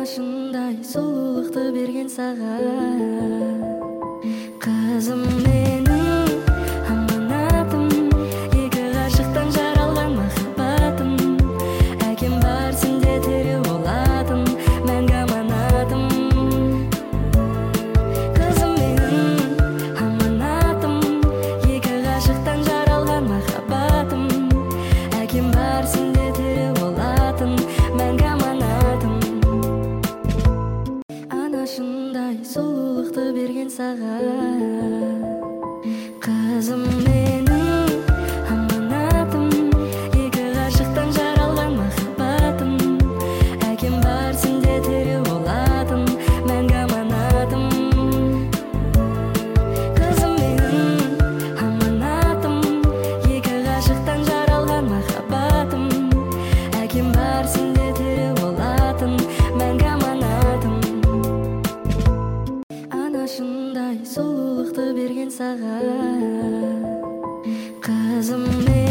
Анашындай сұлулықты берген саған, қызым менің аманатым, екі ғашықтан жаралған махаббатым. Әкем бар сенде тірі болатын мәңгі аманатым. Қызым менің аманатым, екі ғашықтан жаралған махаббатым. Әкем бар сенде тірі болатын мәңгі аманатым. Анашындай сұлулықты берген саған, қызым менің аманатым, екі ғашықтан жаралған махаббатым. Әкем бар сенде тірі болатын мәңгі аманатым. Қызым менің аманатым, екі ғашықтан жаралған махаббатым. Әкем бар сенде тірі болатын мәңгі аманатым. Анашындай сұлулықты берген саған, қызым